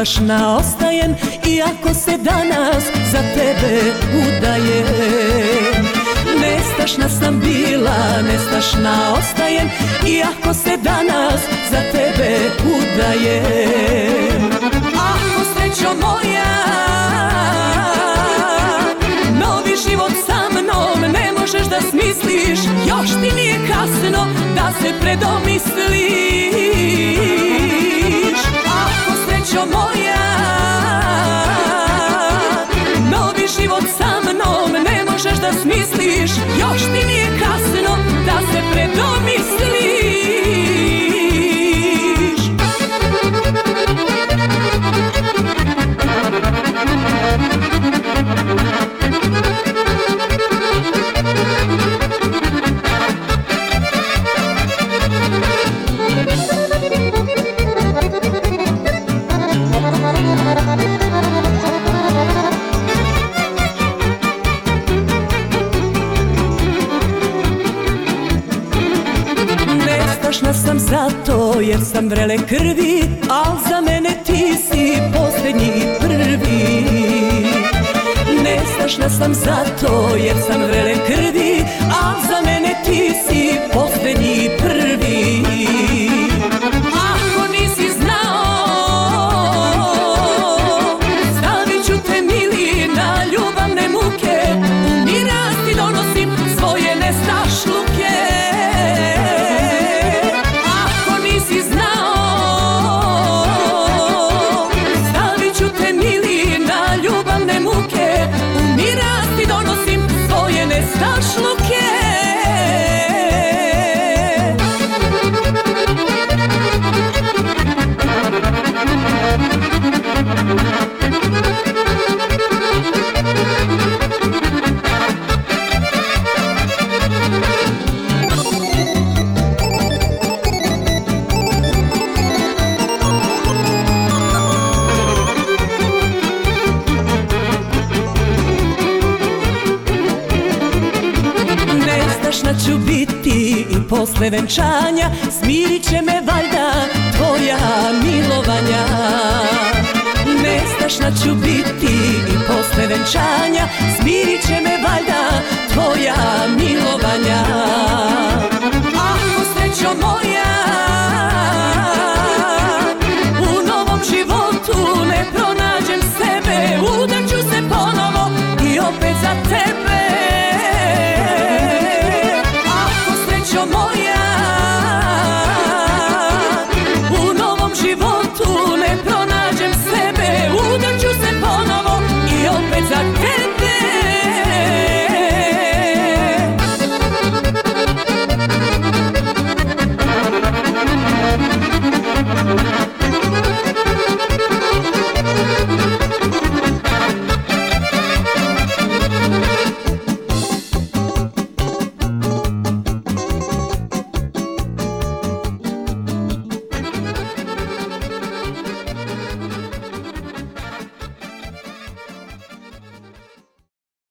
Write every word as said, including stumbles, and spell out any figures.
nestašna ostajem, iako se danas za tebe udajem. Nestašna sam bila, nestašna ostajem, iako se danas za tebe udajem. Ako srećo moja, novi život sa mnom ne možeš da smisliš, još ti nije kasno da se predomisliš. Ako srećo moja, novi život sa mnom ne možeš da smisliš, još ti nije kasno da se predomisliš. Nestašna sam zato jer sam vrele krvi, al za mene ti si posljednji i prvi. Nestašna sam zato jer sam vrele krvi, al za mene ti si posljednji i prvi. Ako nisi znao, stavit ću te mili na ljubavne muke, u miraz ti donosim svoje nestašluke. Nestašluke. Nestašna ću biti i posle venčanja, smirit će me valjda tvoja milovanja. Nestašna ću biti i posle venčanja, smirit će me